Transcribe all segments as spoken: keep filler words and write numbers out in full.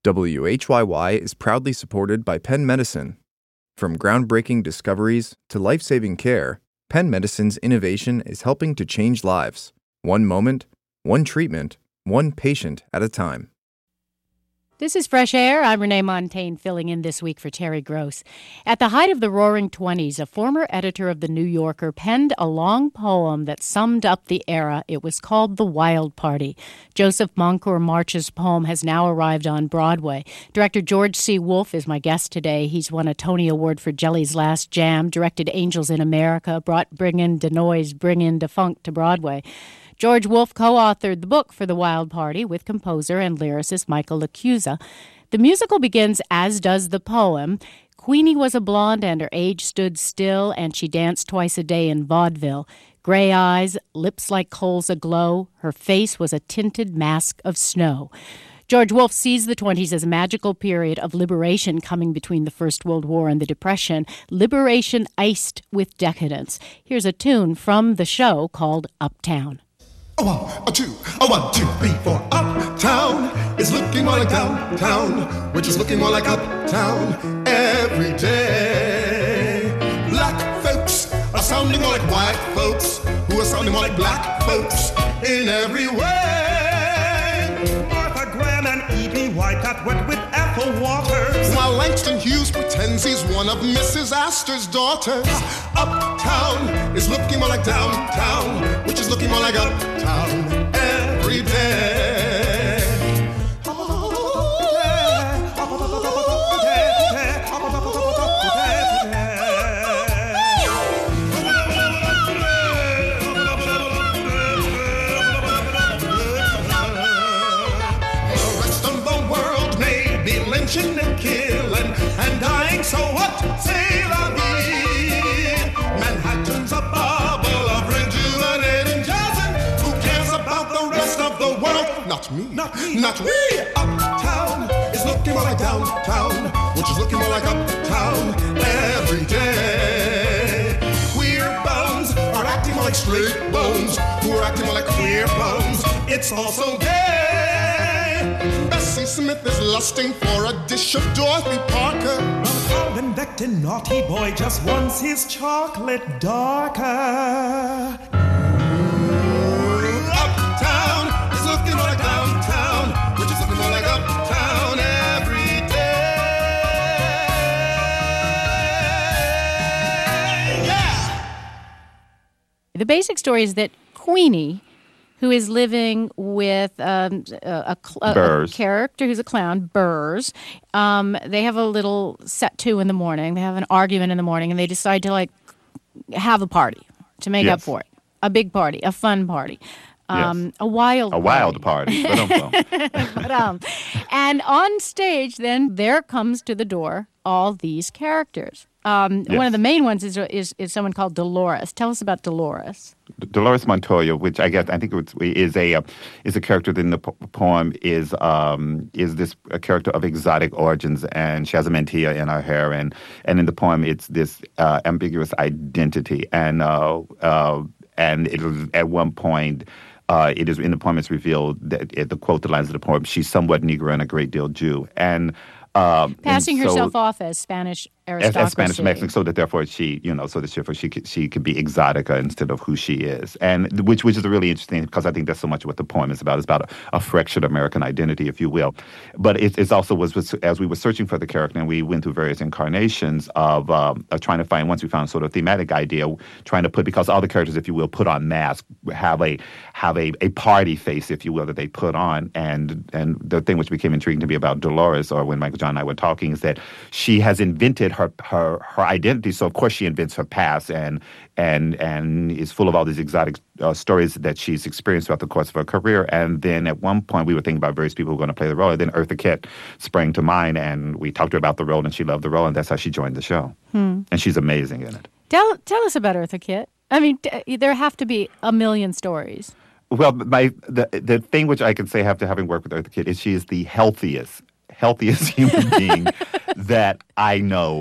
W H Y Y is proudly supported by Penn Medicine. From groundbreaking discoveries to life-saving care, Penn Medicine's innovation is helping to change lives, one moment, one treatment, one patient at a time. This is Fresh Air. I'm Renee Montaigne, filling in this week for Terry Gross. At the height of the Roaring Twenties, a former editor of The New Yorker penned a long poem that summed up the era. It was called The Wild Party. Joseph Moncur March's poem has now arrived on Broadway. Director George C. Wolfe is my guest today. He's won a Tony Award for Jelly's Last Jam, directed Angels in America, brought Bring In Da Noise, Bring In Da Funk to Broadway. George Wolfe co-authored the book for The Wild Party with composer and lyricist Michael LaChiusa. The musical begins as does the poem. Queenie was a blonde and her age stood still, and she danced twice a day in vaudeville. Gray eyes, lips like coals aglow, her face was a tinted mask of snow. George Wolfe sees the twenties as a magical period of liberation coming between the First World War and the Depression, liberation iced with decadence. Here's a tune from the show called Uptown. A one, a two, a one, two, three, four. Uptown is looking more like downtown, which is looking more like uptown every day. Black folks are sounding more like white folks, who are sounding more like black folks in every way. Martha Graham and E B. White got wet with Ethel Waters, while Langston Hughes pretends he's one of Missus Astor's daughters. Uptown is looking more like downtown, which is looking more like uptown every day. The rest of the world may be lynching and killing and dying, so what? Say la vie. Manhattan's a bubble of rejuvenating jazz. Who cares about the rest of the world? Not me, not me, not we. Uptown is looking more like downtown, which is looking more like uptown every day. Queer bones are acting more like straight bones, who are acting more like queer bones. It's all so gay. Bessie Smith is lusting for a dish of Dorothy Parker. Alvin Becton, naughty boy, just wants his chocolate darker. Uptown is looking more like downtown, which is looking more like uptown every day. Yeah! The basic story is that Queenie, who is living with um, a, a, a, a character who's a clown, Burrs. Um, they have a little set to in the morning. They have an argument in the morning, and they decide to, like, have a party to make yes. up for it. A big party, a fun party. Um, yes. A wild A party. wild party. but, um, and on stage, then, there comes to the door all these characters. Um, yes. One of the main ones is, is is someone called Dolores. Tell us about Dolores. Dolores Montoya, which I guess I think it was, is a uh, is a character in the po- poem is um, is this a character of exotic origins, and she has a mantilla in her hair, and and in the poem it's this uh, ambiguous identity, and uh, uh, and it was at one point. Uh, it is in the poem. It's revealed that it, the quote, the lines of the poem: "She's somewhat Negro and a great deal Jew," and um, passing and so, herself off as Spanish aristocracy. As, as Spanish Mexican, so that therefore she, you know, so that therefore she could, she could be exotica instead of who she is, and which which is really interesting because I think that's so much what the poem is about. It's about a, a fractured American identity, if you will. But it it's also was, was as we were searching for the character, and we went through various incarnations of, um, of trying to find. Once we found sort of thematic idea, trying to put because all the characters, if you will, put on masks, have a have a, a party face, if you will, that they put on, and and the thing which became intriguing to me about Dolores, or when Michael John and I were talking, is that she has invented her her her identity. So of course she invents her past and and and is full of all these exotic uh, stories that she's experienced throughout the course of her career. And then at one point we were thinking about various people who were going to play the role. And then Eartha Kitt sprang to mind, and we talked to her about the role, and she loved the role, and that's how she joined the show. Hmm. And she's amazing in it. Tell tell us about Eartha Kitt. I mean, t- there have to be a million stories. Well, my the the thing which I can say after having worked with Eartha Kitt is she is the healthiest, healthiest human being that I know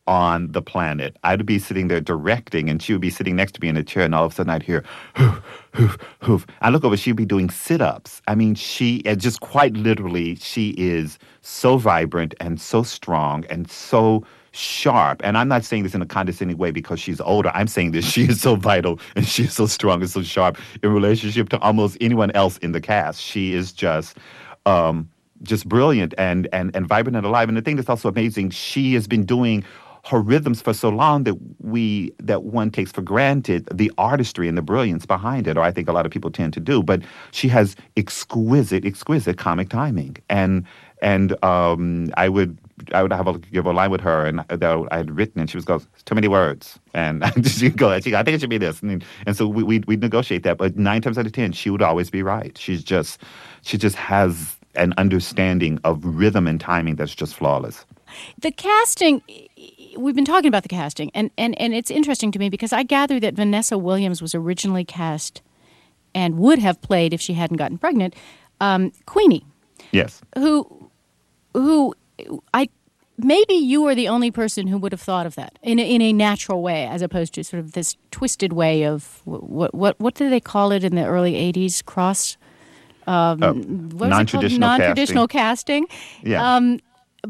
on the planet. I'd be sitting there directing, and she would be sitting next to me in a chair, and all of a sudden I'd hear, hoof, hoof, hoof. I look over, she'd be doing sit-ups. I mean, she, just quite literally, she is so vibrant and so strong and so sharp. And I'm not saying this in a condescending way because she's older. I'm saying this, she is so vital and she is so strong and so sharp in relationship to almost anyone else in the cast. She is just... Um, just brilliant and, and, and vibrant and alive. And the thing that's also amazing, she has been doing her rhythms for so long that we that one takes for granted the artistry and the brilliance behind it, or I think a lot of people tend to do. But she has exquisite, exquisite comic timing. And and um, I would I would have a give a line with her, and that I had written, and she was go, too many words, and she'd go, she go, I think it should be this, and, and so we we'd, we'd negotiate that. But nine times out of ten, she would always be right. She's just she just has an understanding of rhythm and timing that's just flawless. The casting, we've been talking about the casting, and, and, and it's interesting to me because I gather that Vanessa Williams was originally cast and would have played, if she hadn't gotten pregnant, um, Queenie. Yes. Who, who I maybe you are the only person who would have thought of that in a, in a natural way, as opposed to sort of this twisted way of what what what do they call it in the early eighties? Cross. Um, oh, what non-traditional, non-traditional casting. casting. Yeah. Um,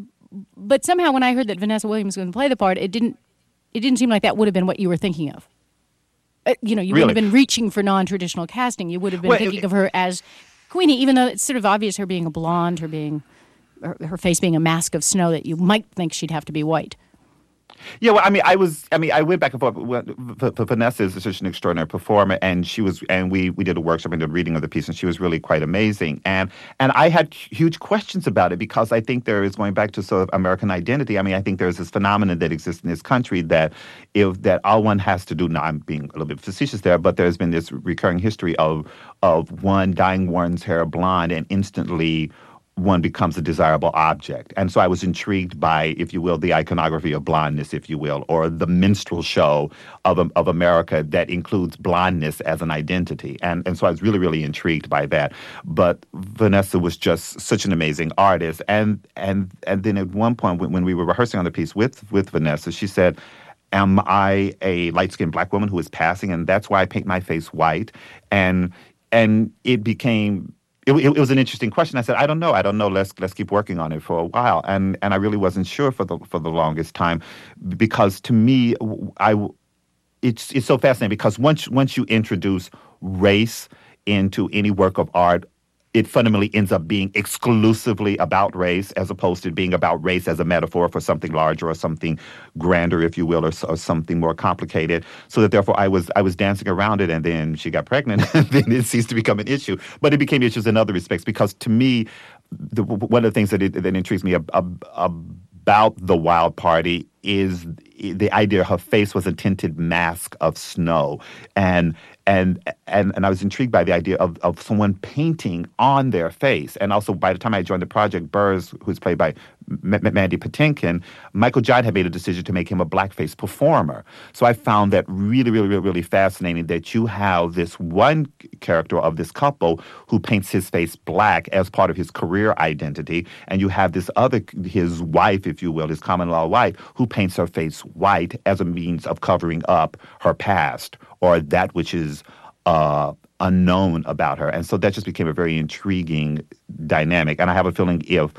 but somehow, when I heard that Vanessa Williams was going to play the part, it didn't. It didn't seem like that would have been what you were thinking of. Uh, you know, you really? would have been reaching for non-traditional casting. You would have been well, thinking it, of her as Queenie, even though it's sort of obvious her being a blonde, her being, her, her face being a mask of snow. That you might think she'd have to be white. Yeah, well, I mean, I was, I mean, I went back and forth. Vanessa is such an extraordinary performer, and she was, and we we did a workshop and did a reading of the piece, and she was really quite amazing. And and I had huge questions about it because I think there is, going back to sort of American identity. I mean, I think there's this phenomenon that exists in this country that if that all one has to do. Now, I'm being a little bit facetious there, but there's been this recurring history of of one dyeing one's hair blonde and instantly one becomes a desirable object. And so I was intrigued by, if you will, the iconography of blondness, if you will, or the minstrel show of of America that includes blondness as an identity. And and so I was really, really intrigued by that. But Vanessa was just such an amazing artist. And and and then at one point when, when we were rehearsing on the piece with, with Vanessa, she said, am I a light-skinned black woman who is passing? And that's why I paint my face white. And and it became... It, it, it was an interesting question. I said, I don't know. I don't know. Let's let's keep working on it for a while. And and I really wasn't sure for the for the longest time, because to me, I it's it's so fascinating because once once you introduce race into any work of art, it fundamentally ends up being exclusively about race as opposed to being about race as a metaphor for something larger or something grander, if you will, or, or something more complicated. So that therefore I was I was dancing around it, and then she got pregnant, and then it ceased to become an issue. But it became issues in other respects because to me, the, one of the things that, it, that intrigues me ab, ab, about the Wild Party is the idea her face was a tinted mask of snow. And and and and I was intrigued by the idea of, of someone painting on their face. And also by the time I joined the project, Burrs, who's played by M- M- Mandy Patinkin, Michael John had made a decision to make him a blackface performer. So I found that really, really, really, really fascinating that you have this one character of this couple who paints his face black as part of his career identity, and you have this other, his wife, if you will, his common-law wife, who paints her face white as a means of covering up her past or that which is uh, unknown about her. And so that just became a very intriguing dynamic. And I have a feeling if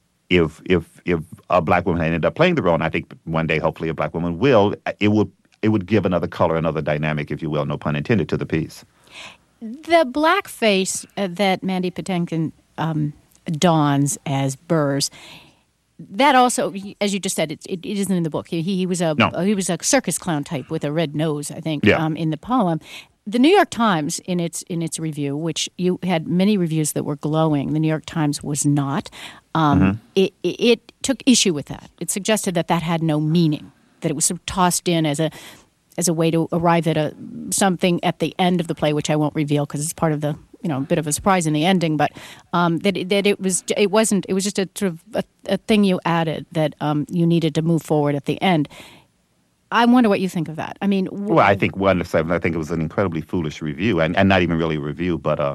if if if a black woman had ended up playing the role, and I think one day hopefully a black woman will, it would it would give another color, another dynamic, if you will, no pun intended, to the piece. The blackface uh, that Mandy Patinkin um, dons as Burrs, that also, as you just said, it, it, it isn't in the book. He, he was a no. he was a circus clown type with a red nose, I think, yeah. um, in the poem. The New York Times, in its in its review, which you had many reviews that were glowing, the New York Times was not. Um, mm-hmm. it, it, it took issue with that. It suggested that that had no meaning, that it was sort of tossed in as a as a way to arrive at a something at the end of the play, which I won't reveal because it's part of the, you know, a bit of a surprise in the ending. But um, that it, that it was it wasn't it was just a sort of a, a thing you added that um, you needed to move forward at the end. I wonder what you think of that. I mean, w- well, I think one, I think it was an incredibly foolish review, and, and not even really a review, but uh,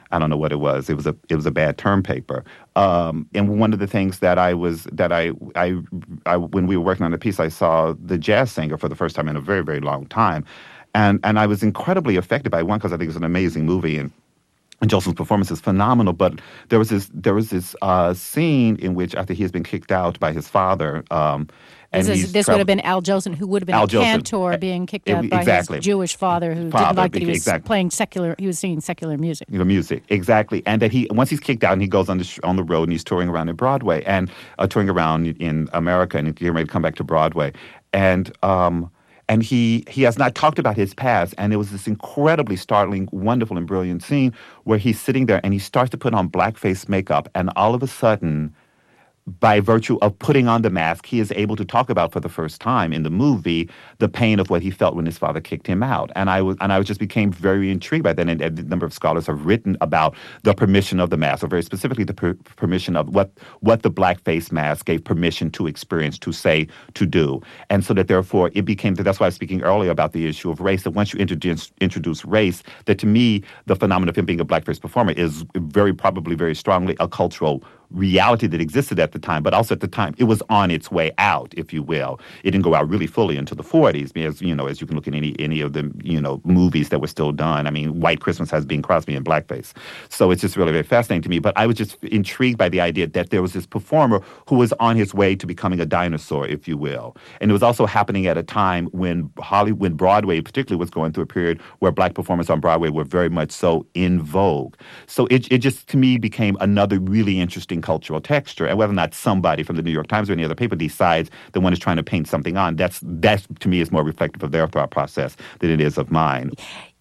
I don't know what it was. It was a it was a bad term paper. Um, and one of the things that I was that I, I I when we were working on the piece, I saw the jazz singer for the first time in a very very long time, and and I was incredibly affected by it, one because I think it's an amazing movie and. And Jolson's performance is phenomenal, but there was this there was this uh, scene in which after he has been kicked out by his father, um, and this, is, he's this travel- would have been Al Jolson, who would have been Al a Jolson. cantor being kicked out E- by exactly. his Jewish father, who Father, didn't like that he was exactly. playing secular. He was singing secular music. The music, exactly, and that he once he's kicked out and he goes on the sh- on the road and he's touring around in Broadway and uh, touring around in America and he's getting ready to come back to Broadway, and. Um, And he, he has not talked about his past. And there was this incredibly startling, wonderful, and brilliant scene where he's sitting there and he starts to put on blackface makeup. And all of a sudden, by virtue of putting on the mask, he is able to talk about for the first time in the movie the pain of what he felt when his father kicked him out. And I was, and I just became very intrigued by that. And a number of scholars have written about the permission of the mask, or very specifically the per- permission of what what the blackface mask gave permission to experience, to say, to do. And so that therefore it became, that's why I was speaking earlier about the issue of race, that once you introduce, introduce race, that to me, the phenomenon of him being a blackface performer is very probably very strongly a cultural reality that existed at the time, but also at the time it was on its way out, if you will. It didn't go out really fully until the forties, as you know, as you can look at any any of the you know movies that were still done. I mean, White Christmas has Bing Crosby in blackface, so it's just really very fascinating to me. But I was just intrigued by the idea that there was this performer who was on his way to becoming a dinosaur, if you will, and it was also happening at a time when Hollywood, when Broadway particularly was going through a period where black performers on Broadway were very much so in vogue. So it it just to me became another really interesting cultural texture, and whether or not somebody from the New York Times or any other paper decides that one is trying to paint something on, that's that to me is more reflective of their thought process than it is of mine.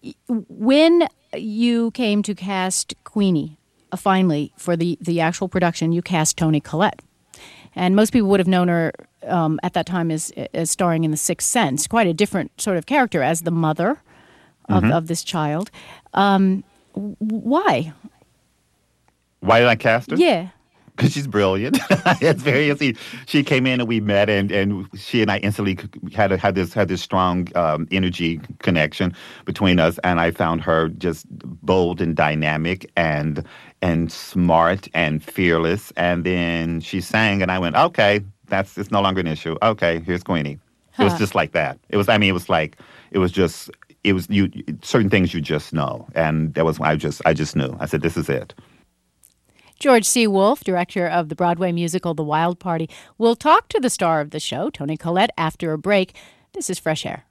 When you came to cast Queenie, uh, finally for the the actual production, you cast Toni Collette, and most people would have known her um, at that time as as starring in The Sixth Sense, quite a different sort of character as the mother of, Mm-hmm. of this child. Um, why? Why did I cast her? Yeah. Because she's brilliant. It's very easy. She came in and we met, and, and she and I instantly had a, had this had this strong um, energy connection between us. And I found her just bold and dynamic and and smart and fearless. And then she sang, and I went, okay, that's it's no longer an issue. Okay, here's Queenie. It was Huh. just like that. It was. I mean, it was like it was just. It was you. Certain things you just know, and that was I just I just knew. I said, this is it. George C. Wolfe, director of the Broadway musical The Wild Party, will talk to the star of the show, Toni Collette, after a break. This is Fresh Air.